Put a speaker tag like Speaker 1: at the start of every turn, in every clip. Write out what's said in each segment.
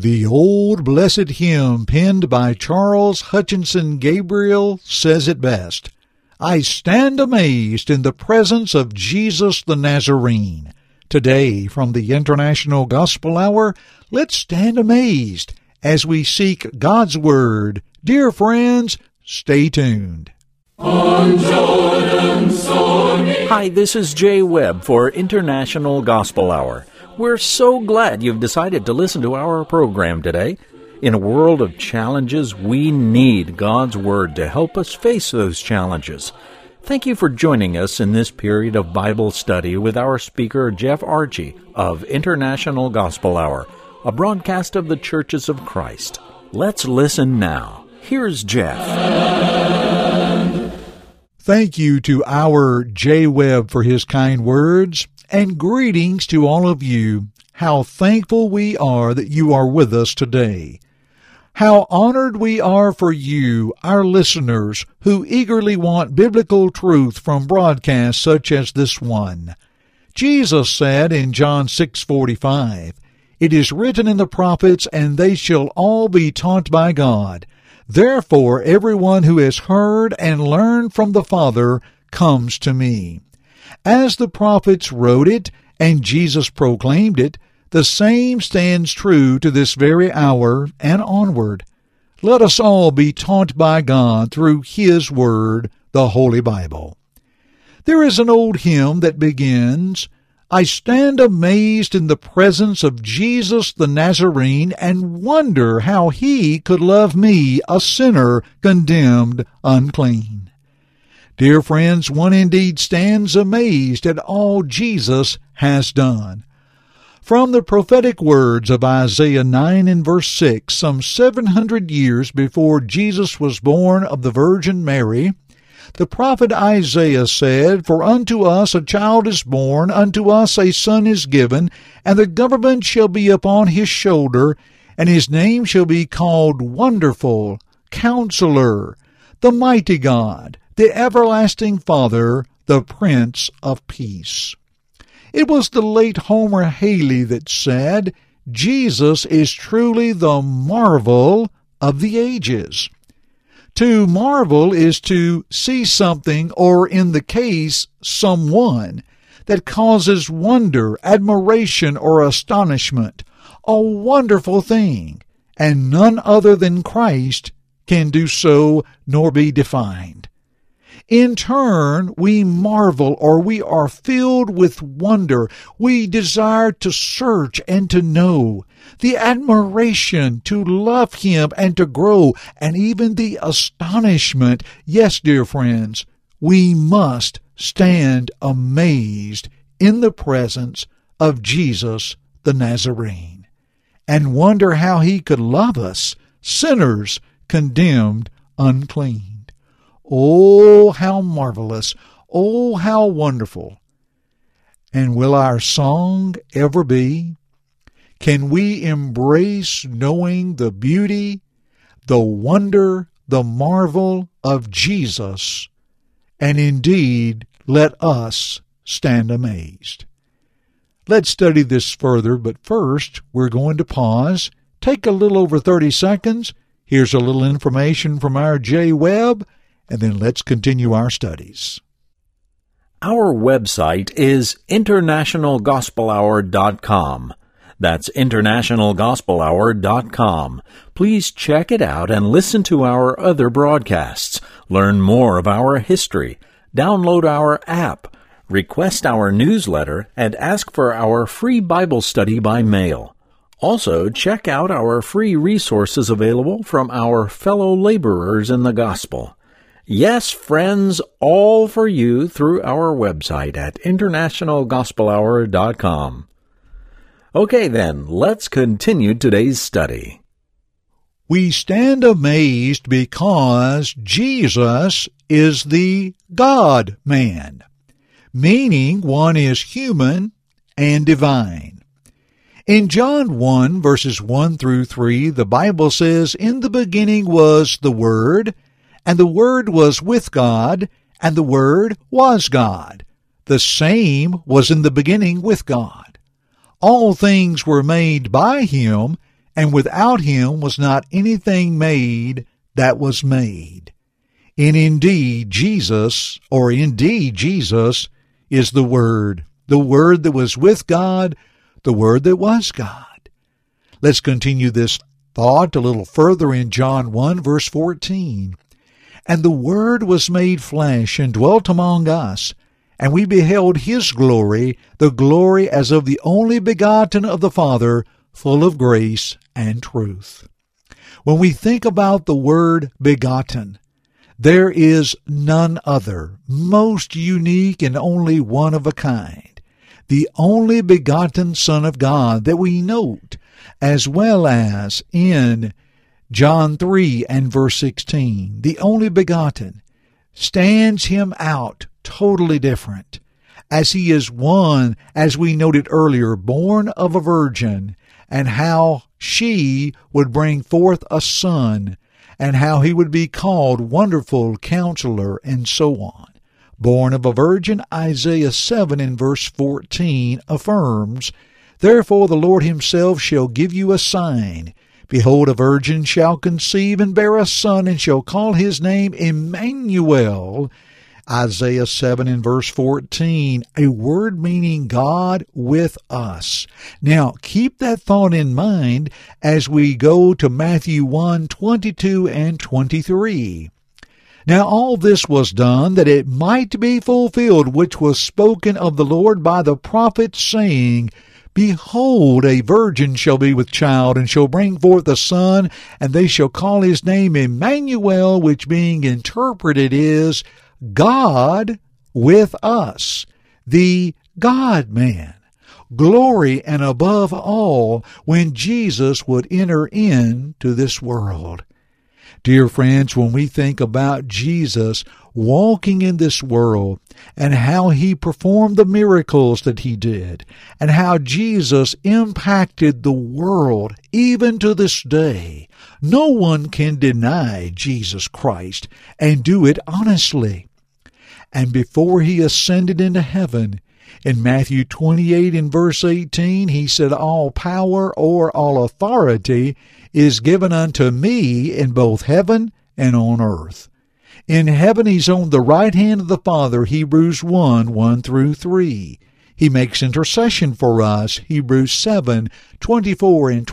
Speaker 1: The old blessed hymn penned by Charles Hutchinson Gabriel says it best. I stand amazed in the presence of Jesus the Nazarene. Today, from the International Gospel Hour, let's stand amazed as we seek God's Word. Dear friends, stay tuned.
Speaker 2: Hi, this is Jay Webb for International Gospel Hour. We're so glad you've decided to listen to our program today. In a world of challenges, we need God's Word to help us face those challenges. Thank you for joining us in this period of Bible study with our speaker, Jeff Archie of International Gospel Hour, a broadcast of the Churches of Christ. Let's listen now. Here's Jeff.
Speaker 1: Thank you to our Jay Webb for his kind words, and greetings to all of you. How thankful we are that you are with us today. How honored we are for you, our listeners, who eagerly want biblical truth from broadcasts such as this one. Jesus said in John 6:45, "It is written in the prophets, and they shall all be taught by God. Therefore everyone who has heard and learned from the Father comes to me." As the prophets wrote it and Jesus proclaimed it, the same stands true to this very hour and onward. Let us all be taught by God through His Word, the Holy Bible. There is an old hymn that begins, I stand amazed in the presence of Jesus the Nazarene and wonder how He could love me, a sinner condemned unclean. Dear friends, one indeed stands amazed at all Jesus has done. From the prophetic words of Isaiah 9 and verse 6, some 700 years before Jesus was born of the Virgin Mary, the prophet Isaiah said, For unto us a child is born, unto us a son is given, and the government shall be upon his shoulder, and his name shall be called Wonderful, Counselor, the Mighty God, the Everlasting Father, the Prince of Peace. It was the late Homer Haley that said, Jesus is truly the marvel of the ages. To marvel is to see something, or in the case, someone, that causes wonder, admiration, or astonishment, a wonderful thing, and none other than Christ can do so nor be defined. In turn, we marvel, or we are filled with wonder. We desire to search and to know, the admiration to love Him and to grow, and even the astonishment. Yes, dear friends, we must stand amazed in the presence of Jesus the Nazarene and wonder how He could love us, sinners condemned unclean. Oh, how marvelous! Oh, how wonderful! And will our song ever be? Can we embrace knowing the beauty, the wonder, the marvel of Jesus, and indeed let us stand amazed? Let's study this further, but first we're going to pause, take a little over 30 seconds. Here's a little information from our Jay Webb, and then let's continue our studies.
Speaker 2: Our website is internationalgospelhour.com. That's internationalgospelhour.com. Please check it out and listen to our other broadcasts. Learn more of our history. Download our app. Request our newsletter and ask for our free Bible study by mail. Also, check out our free resources available from our fellow laborers in the gospel. Yes, friends, all for you through our website at internationalgospelhour.com. Okay then, let's continue today's study.
Speaker 1: We stand amazed because Jesus is the God-man, meaning one is human and divine. In John 1, verses 1 through 3, the Bible says, In the beginning was the Word, and the Word was with God, and the Word was God. The same was in the beginning with God. All things were made by Him, and without him was not anything made that was made. And indeed Jesus is the Word that was with God, the Word that was God. Let's continue this thought a little further in John 1, verse 14. And the Word was made flesh and dwelt among us, and we beheld his glory, the glory as of the only begotten of the Father, full of grace and truth. When we think about the word begotten, there is none other, most unique and only one of a kind, the only begotten Son of God that we note, as well as in John 3 and verse 16, the only begotten, stands him out totally different, as he is one, as we noted earlier, born of a virgin, and how she would bring forth a son, and how he would be called Wonderful Counselor, and so on. Born of a virgin, Isaiah 7 in verse 14 affirms, Therefore the Lord himself shall give you a sign. Behold, a virgin shall conceive and bear a son, and shall call his name Emmanuel. Isaiah 7 and verse 14, a word meaning God with us. Now, keep that thought in mind as we go to Matthew 1, 22 and 23. Now all this was done that it might be fulfilled which was spoken of the Lord by the prophet, saying, Behold, a virgin shall be with child, and shall bring forth a son, and they shall call his name Emmanuel, which being interpreted is God with us, the God-man. Glory and above all when Jesus would enter into this world. Dear friends, when we think about Jesus walking in this world and how he performed the miracles that he did, and how Jesus impacted the world even to this day, no one can deny Jesus Christ and do it honestly. And before he ascended into heaven, in Matthew 28 and verse 18, he said, All power or all authority is given unto me in both heaven and on earth. In heaven he's on the right hand of the Father, Hebrews 1, 1 through 3. He makes intercession for us, Hebrews 7, 24 and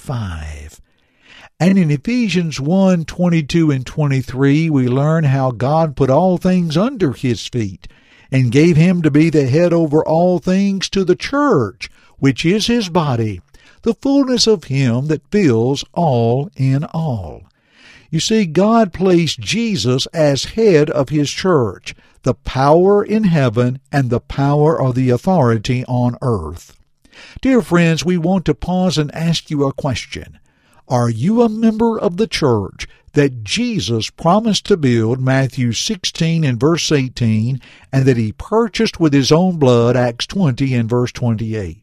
Speaker 1: 25. And in Ephesians 1, 22 and 23, we learn how God put all things under his feet, and gave him to be the head over all things to the church, which is his body, the fullness of him that fills all in all. You see, God placed Jesus as head of his church, the power in heaven and the power or the authority on earth. Dear friends, we want to pause and ask you a question. Are you a member of the church that Jesus promised to build, Matthew 16 and verse 18, and that he purchased with his own blood, Acts 20 and verse 28?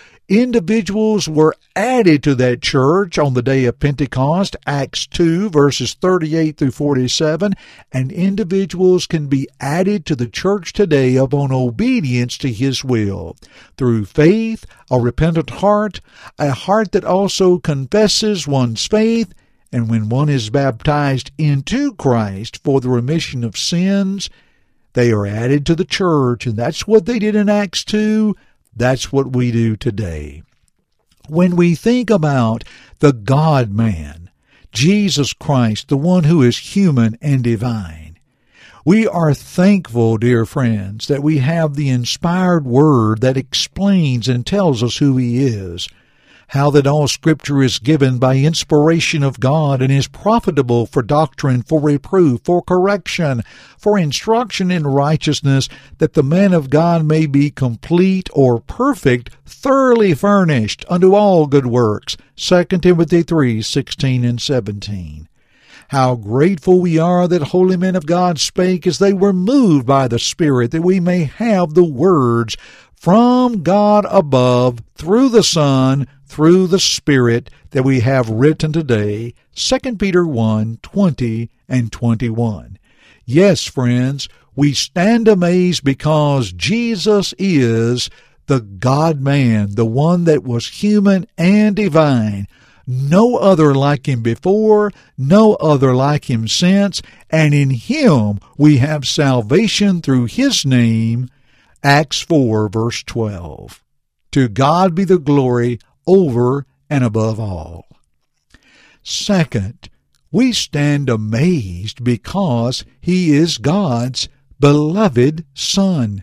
Speaker 1: Individuals were added to that church on the day of Pentecost, Acts 2, verses 38 through 47, and individuals can be added to the church today upon obedience to his will, through faith, a repentant heart, a heart that also confesses one's faith, and when one is baptized into Christ for the remission of sins, they are added to the church, and that's what they did in Acts 2. That's what we do today. When we think about the God-man, Jesus Christ, the one who is human and divine, we are thankful, dear friends, that we have the inspired word that explains and tells us who he is, how that all Scripture is given by inspiration of God and is profitable for doctrine, for reproof, for correction, for instruction in righteousness, that the man of God may be complete or perfect, thoroughly furnished unto all good works. 2 Timothy 3, 16 and 17. How grateful we are that holy men of God spake as they were moved by the Spirit, that we may have the words from God above, through the Son, through the Spirit, that we have written today, 2 Peter 1, 20 and 21. Yes, friends, we stand amazed because Jesus is the God-man, the one that was human and divine, No other like him before, no other like him since, and in him we have salvation through his name. Acts 4, verse 12. To God be the glory over and above all. Second, we stand amazed because he is God's beloved Son.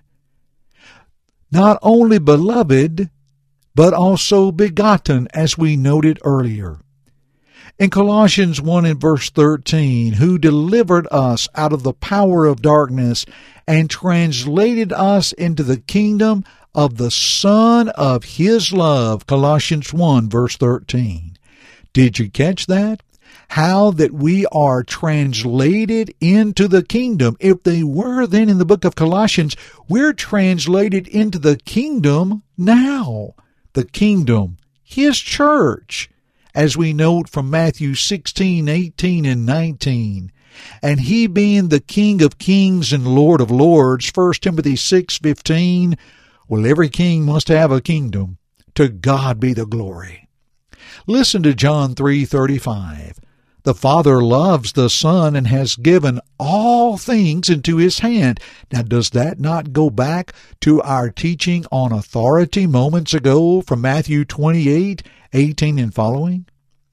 Speaker 1: Not only beloved, but also begotten, as we noted earlier. In Colossians 1 and verse 13, who delivered us out of the power of darkness and translated us into the kingdom of the Son of his love. Colossians 1 verse 13. Did you catch that? How that we are translated into the kingdom. If they were then in the book of Colossians, we're translated into the kingdom now. The kingdom, his church, as we note from Matthew 16, 18, and 19. And he being the King of kings and Lord of lords, 1 Timothy 6:15. Well, every king must have a kingdom. To God be the glory. Listen to John 3:35. The Father loves the Son and has given all things into his hand. Now, does that not go back to our teaching on authority moments ago from Matthew 28:18 and following?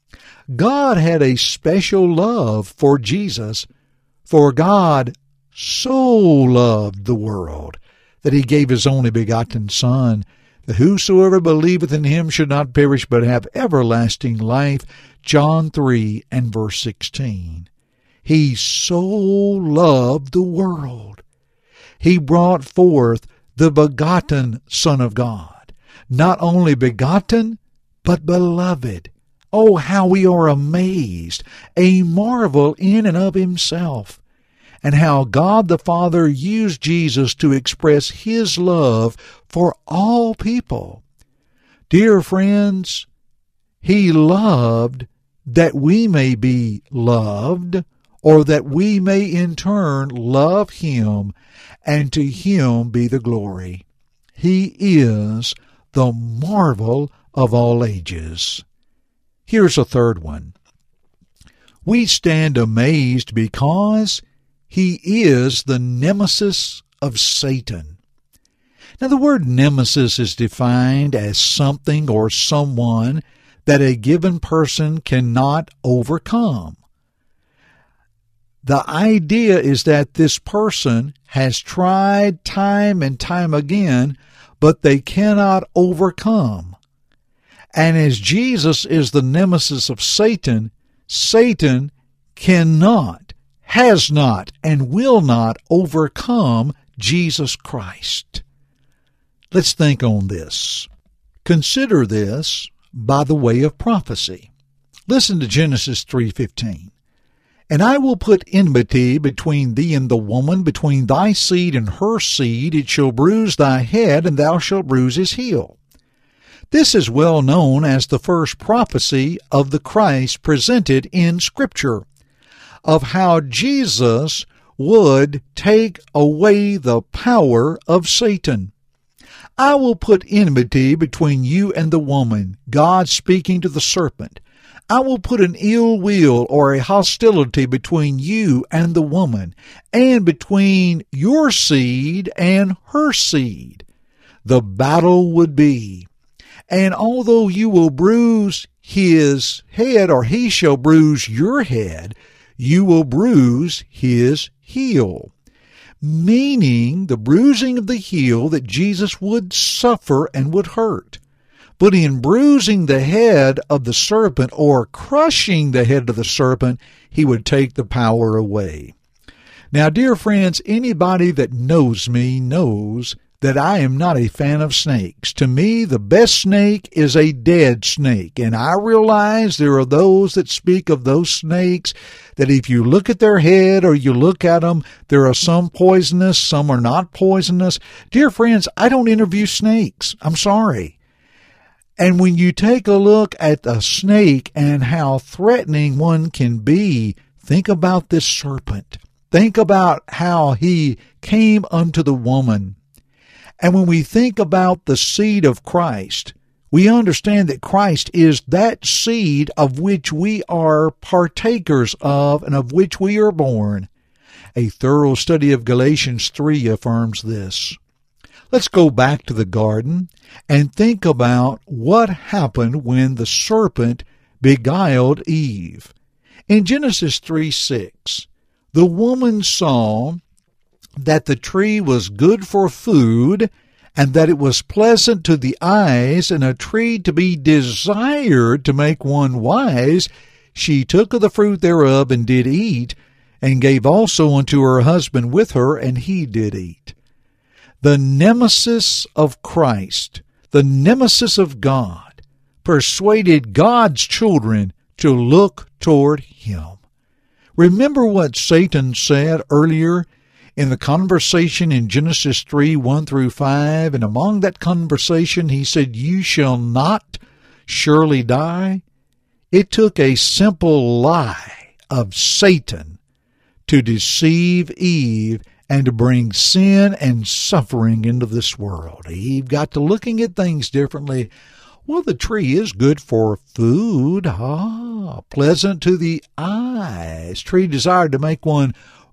Speaker 1: God had a special love for Jesus, for God so loved the world that he gave his only begotten Son, that whosoever believeth in him should not perish but have everlasting life. John 3 and verse 16. He so loved the world. He brought forth the begotten Son of God. Not only begotten, but beloved. Oh, how we are amazed, a marvel in and of himself, and how God the Father used Jesus to express his love for all people. Dear friends, he loved that we may be loved, or that we may in turn love him, and to him be the glory. He is the marvel of all ages. Here's a third one. We stand amazed because he is the nemesis of Satan. Now, the word nemesis is defined as something or someone that a given person cannot overcome. The idea is that this person has tried time and time again, but they cannot overcome. And as Jesus is the nemesis of Satan, Satan cannot, has not, and will not overcome Jesus Christ. Let's think on this. Consider this by the way of prophecy. Listen to Genesis 3:15. And I will put enmity between thee and the woman, between thy seed and her seed. It shall bruise thy head, and thou shalt bruise his heel. This is well known as the first prophecy of the Christ presented in Scripture, of how Jesus would take away the power of Satan. I will put enmity between you and the woman, God speaking to the serpent. I will put an ill will or a hostility between you and the woman, and between your seed and her seed. The battle would be, and although you will bruise his head, or he shall bruise your head, you will bruise his heel. Meaning the bruising of the heel that Jesus would suffer and would hurt. But in bruising the head of the serpent, or crushing the head of the serpent, he would take the power away. Now, dear friends, anybody that knows me knows that I am not a fan of snakes. To me, the best snake is a dead snake. And I realize there are those that speak of those snakes that if you look at their head or you look at them, there are some poisonous, some are not poisonous. Dear friends, I don't interview snakes. I'm sorry. And when you take a look at a snake and how threatening one can be, think about this serpent. Think about how he came unto the woman. And when we think about the seed of Christ, we understand that Christ is that seed of which we are partakers of and of which we are born. A thorough study of Galatians 3 affirms this. Let's go back to the garden and think about what happened when the serpent beguiled Eve. In Genesis 3:6, the woman saw that the tree was good for food, and that it was pleasant to the eyes, and a tree to be desired to make one wise. She took of the fruit thereof, and did eat, and gave also unto her husband with her, and he did eat. The nemesis of Christ, the nemesis of God, persuaded God's children to look toward him. Remember what Satan said earlier in the conversation in Genesis 3:1-5, and among that conversation he said, "You shall not surely die." It took a simple lie of Satan to deceive Eve and to bring sin and suffering into this world. Eve got to looking at things differently. Well, the tree is good for food, pleasant to the eyes, tree desired to make one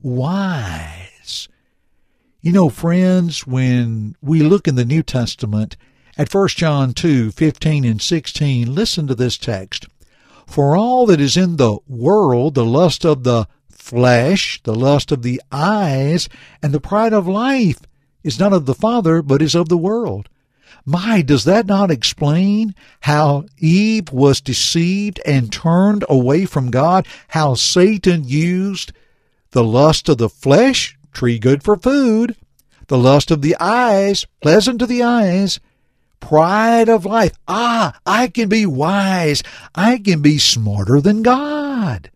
Speaker 1: wise. You know, friends, when we look in the New Testament at 1 John 2:15 and 16, listen to this text. For all that is in the world, the lust of the flesh, the lust of the eyes, and the pride of life is not of the Father, but is of the world. My, does that not explain how Eve was deceived and turned away from God? How Satan used the lust of the flesh, tree good for food, the lust of the eyes, pleasant to the eyes, pride of life. I can be wise. I can be smarter than God.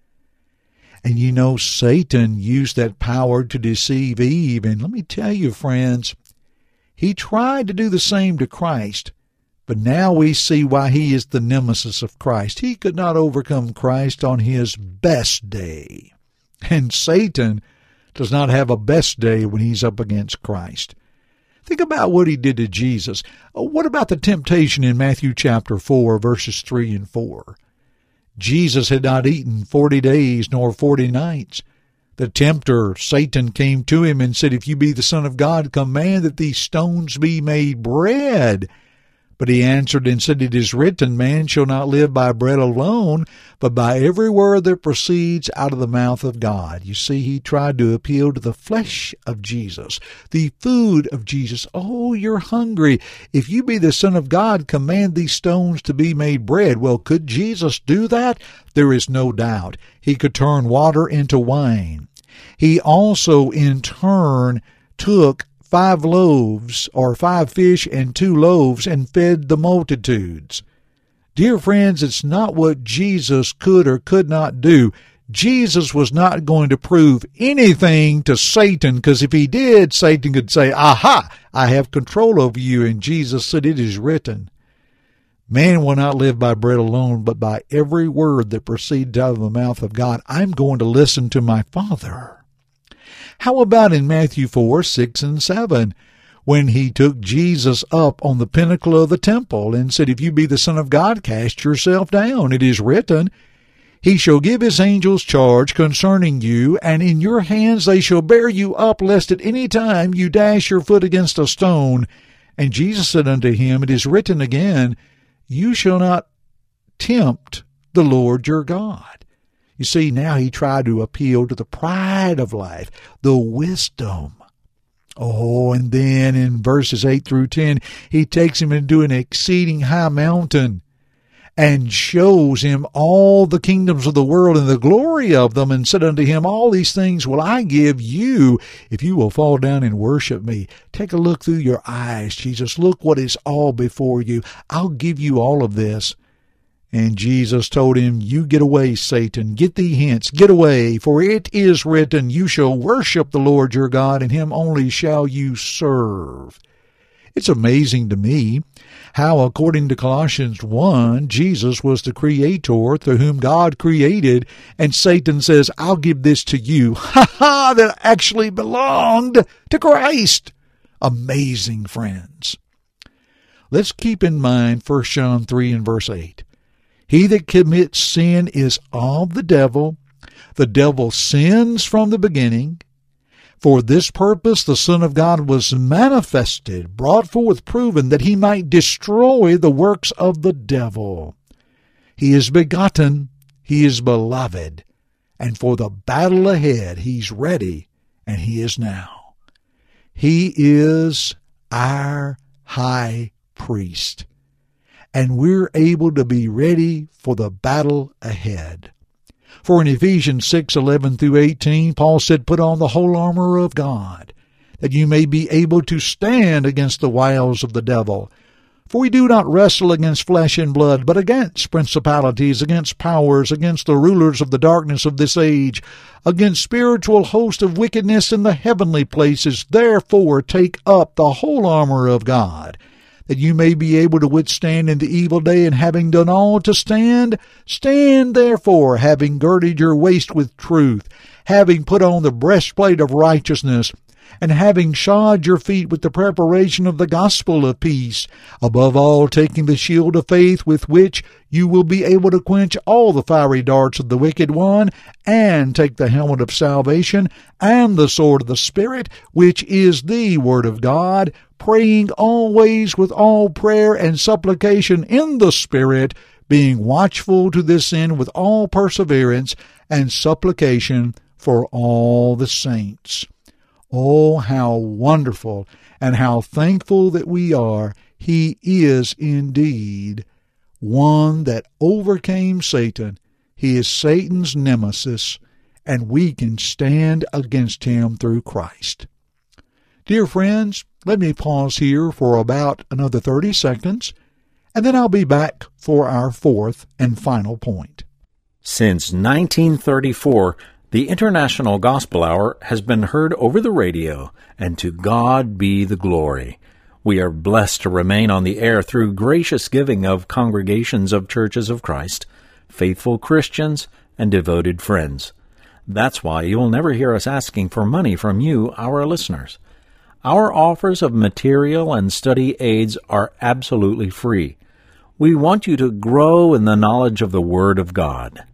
Speaker 1: And you know, Satan used that power to deceive Eve. And let me tell you, friends, he tried to do the same to Christ. But now we see why he is the nemesis of Christ. He could not overcome Christ on his best day. And Satan does not have a best day when he's up against Christ. Think about what he did to Jesus. What about the temptation in Matthew chapter 4, verses 3 and 4? Jesus had not eaten 40 days nor 40 nights. The tempter, Satan, came to him and said, "If you be the Son of God, command that these stones be made bread." But he answered and said, "It is written, man shall not live by bread alone, but by every word that proceeds out of the mouth of God." You see, he tried to appeal to the flesh of Jesus, the food of Jesus. "Oh, you're hungry. If you be the Son of God, command these stones to be made bread." Well, could Jesus do that? There is no doubt. He could turn water into wine. He also, in turn, took 5 loaves or 5 fish and 2 loaves and fed the multitudes. Dear friends, it's not what Jesus could or could not do. Jesus was not going to prove anything to Satan, because if he did, Satan could say, "Aha, I have control over you." And Jesus said, "It is written, man will not live by bread alone, but by every word that proceeds out of the mouth of God." I'm going to listen to my Father. How about in Matthew 4, 6, and 7, when he took Jesus up on the pinnacle of the temple and said, "If you be the Son of God, cast yourself down. It is written, he shall give his angels charge concerning you, and in your hands they shall bear you up, lest at any time you dash your foot against a stone." And Jesus said unto him, "It is written again, you shall not tempt the Lord your God." You see, now he tried to appeal to the pride of life, the wisdom. Oh, and then in verses 8 through 10, he takes him into an exceeding high mountain and shows him all the kingdoms of the world and the glory of them, and said unto him, "All these things will I give you if you will fall down and worship me." Take a look through your eyes, Jesus. Look what is all before you. I'll give you all of this. And Jesus told him, "You get away, Satan. Get thee hence. Get away. For it is written, you shall worship the Lord your God, and him only shall you serve." It's amazing to me how, according to Colossians 1, Jesus was the creator through whom God created, and Satan says, "I'll give this to you." That actually belonged to Christ. Amazing, friends. let's keep in mind 1 John 3 and verse 8. He that commits sin is of the devil. The devil sins from the beginning. For this purpose the Son of God was manifested, brought forth, proven, that he might destroy the works of the devil. He is begotten, he is beloved, and for the battle ahead he's ready, and he is now. He is our high priest, and we're able to be ready for the battle ahead. For in Ephesians 6:11 through 18, Paul said, "Put on the whole armor of God, that you may be able to stand against the wiles of the devil. For we do not wrestle against flesh and blood, but against principalities, against powers, against the rulers of the darkness of this age, against spiritual hosts of wickedness in the heavenly places. Therefore take up the whole armor of God, that you may be able to withstand in the evil day, and having done all to stand, stand therefore, having girded your waist with truth, having put on the breastplate of righteousness, and having shod your feet with the preparation of the gospel of peace, above all taking the shield of faith, with which you will be able to quench all the fiery darts of the wicked one, and take the helmet of salvation, and the sword of the Spirit, which is the word of God, praying always with all prayer and supplication in the Spirit, being watchful to this end with all perseverance and supplication for all the saints." Oh, how wonderful and how thankful that we are. He is indeed one that overcame Satan. He is Satan's nemesis, and we can stand against him through Christ. Dear friends, let me pause here for about another 30 seconds, and then I'll be back for our fourth and final point.
Speaker 2: Since 1934, the International Gospel Hour has been heard over the radio, and to God be the glory. We are blessed to remain on the air through gracious giving of congregations of Churches of Christ, faithful Christians, and devoted friends. That's why you'll never hear us asking for money from you, our listeners. Our offers of material and study aids are absolutely free. We want you to grow in the knowledge of the Word of God.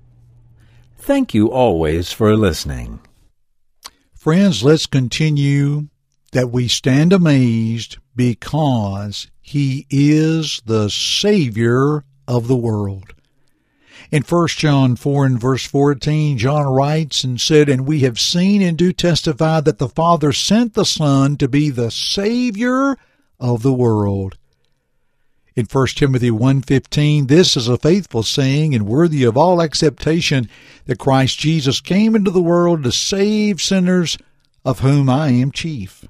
Speaker 2: Thank you always for listening.
Speaker 1: Friends, let's continue that we stand amazed because He is the Savior of the world. In 1 John 4 and verse 14, John writes and said, "And we have seen and do testify that the Father sent the Son to be the Savior of the world." In 1 Timothy 1:15, "This is a faithful saying and worthy of all acceptation, that Christ Jesus came into the world to save sinners, of whom I am chief."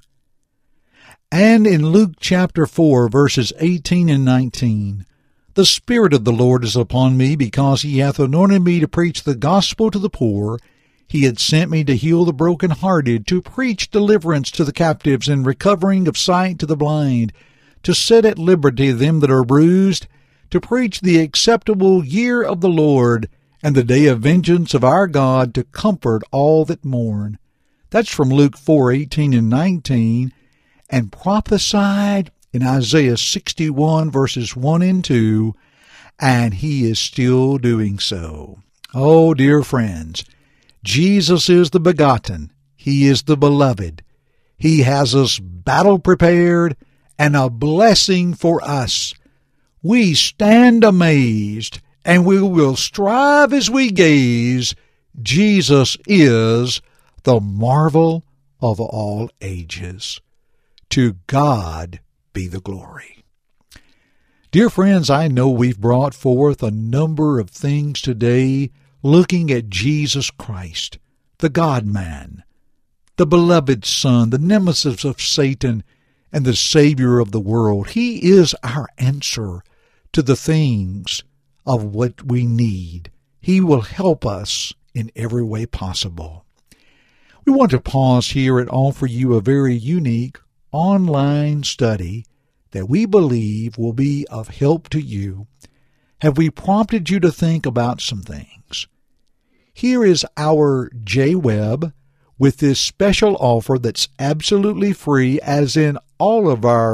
Speaker 1: And in Luke chapter 4, verses 18 and 19, "The Spirit of the Lord is upon me, because He hath anointed me to preach the gospel to the poor. He hath sent me to heal the brokenhearted, to preach deliverance to the captives, and recovering of sight to the blind, to set at liberty them that are bruised, to preach the acceptable year of the Lord, and the day of vengeance of our God, to comfort all that mourn." That's from Luke 4:18 and 19, and prophesied in Isaiah 61 verses 1 and 2, and He is still doing so. Oh, dear friends, Jesus is the begotten. He is the beloved. He has us battle prepared and a blessing for us. We stand amazed, and we will strive as we gaze. Jesus is the marvel of all ages. To God be the glory. Dear friends, I know we've brought forth a number of things today looking at Jesus Christ, the God-man, the beloved Son, the nemesis of Satan, and the Savior of the world. He is our answer to the things of what we need. He will help us in every way possible. We want to pause here and offer you a very unique online study that we believe will be of help to you. Have we prompted you to think about some things? Here is our J. Webb with this special offer that's absolutely free, as in all of our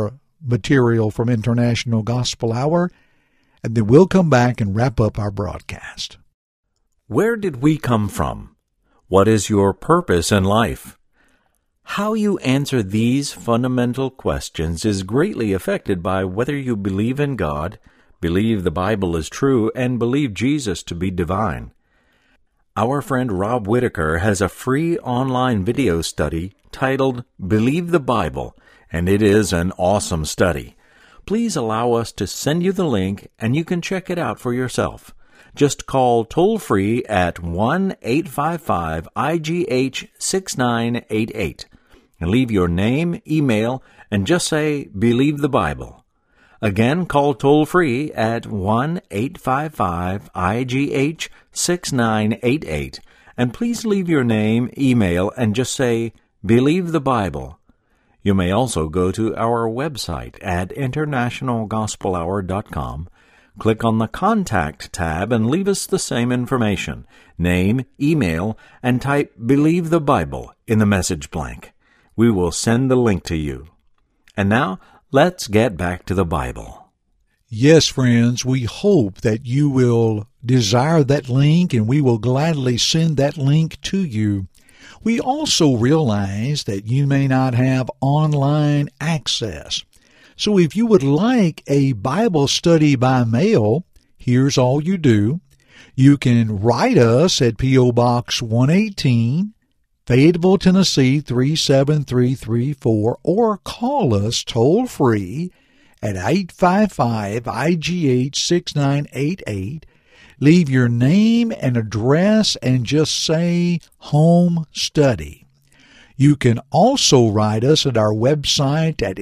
Speaker 1: material from International Gospel Hour, and then we'll come back and wrap up our broadcast.
Speaker 2: Where did we come from? What is your purpose in life? How you answer these fundamental questions is greatly affected by whether you believe in God, believe the Bible is true, and believe Jesus to be divine. Our friend Rob Whitaker has a free online video study titled Believe the Bible, and it is an awesome study. Please allow us to send you the link, and you can check it out for yourself. Just call toll-free at 1-855-IGH-6988 and leave your name, email, and just say, Believe the Bible. Again, call toll-free at 1-855-IGH-6988 and please leave your name, email, and just say, Believe the Bible. You may also go to our website at internationalgospelhour.com. Click on the Contact tab and leave us the same information, name, email, and type Believe the Bible in the message blank. We will send the link to you. And now, let's get back to the Bible.
Speaker 1: Yes, friends, we hope that you will desire that link, and we will gladly send that link to you. We also realize that you may not have online access. So if you would like a Bible study by mail, here's all you do. You can write us at P.O. Box 118, Fayetteville, Tennessee 37334, or call us toll-free at 855-IGH-6988. Leave your name and address and just say Home Study. You can also write us at our website at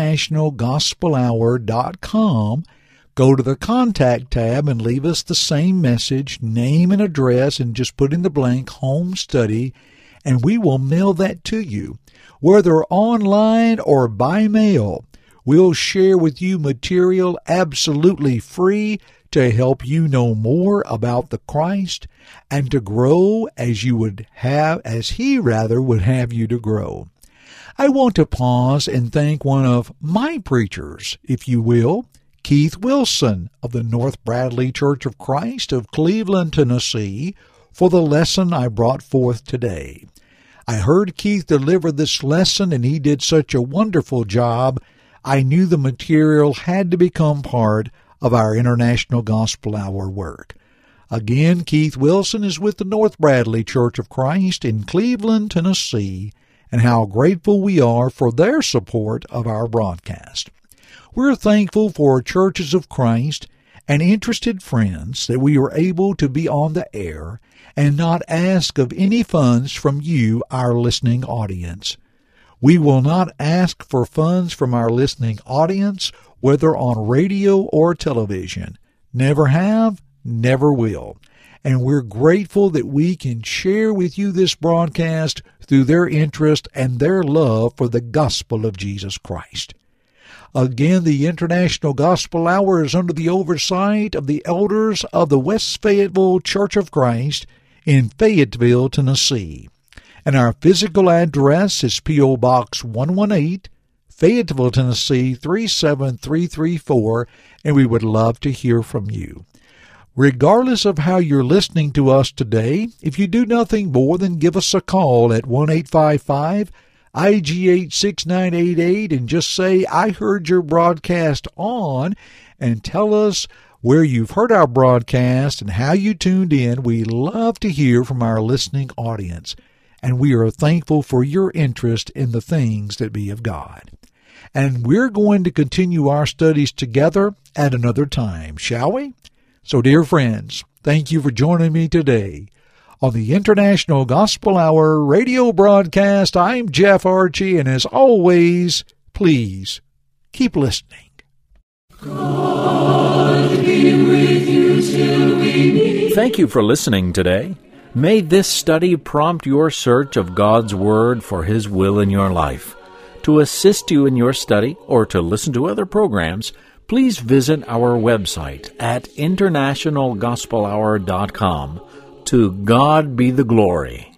Speaker 1: internationalgospelhour.com. Go to the Contact tab and leave us the same message, name and address, and just put in the blank Home Study, and we will mail that to you. Whether online or by mail, we'll share with you material absolutely free to help you know more about the Christ and to grow as he would have you to grow. I want to pause and thank one of my preachers, if you will, Keith Wilson of the North Bradley Church of Christ of Cleveland, Tennessee, for the lesson I brought forth today. I heard Keith deliver this lesson, and he did such a wonderful job. I knew the material had to become part of our International Gospel Hour work. Again, Keith Wilson is with the North Bradley Church of Christ in Cleveland, Tennessee, and how grateful we are for their support of our broadcast. We're thankful for Churches of Christ and interested friends that we are able to be on the air and not ask of any funds from you, our listening audience. We will not ask for funds from our listening audience, whether on radio or television. Never have, never will. And we're grateful that we can share with you this broadcast through their interest and their love for the gospel of Jesus Christ. Again, the International Gospel Hour is under the oversight of the elders of the West Fayetteville Church of Christ in Fayetteville, Tennessee. And our physical address is P.O. Box 118, Fayetteville, Tennessee 37334, and we would love to hear from you. Regardless of how you're listening to us today, if you do nothing more than give us a call at 1-855-IGH-6988 and just say, I heard your broadcast on, and tell us where you've heard our broadcast and how you tuned in. We love to hear from our listening audience, and we are thankful for your interest in the things that be of God. And we're going to continue our studies together at another time, shall we? So, dear friends, thank you for joining me today on the International Gospel Hour radio broadcast. I'm Jeff Archie, and as always, please keep listening.
Speaker 2: God be with you till we meet. Thank you for listening today. May this study prompt your search of God's Word for His will in your life. To assist you in your study or to listen to other programs, please visit our website at internationalgospelhour.com. To God be the glory.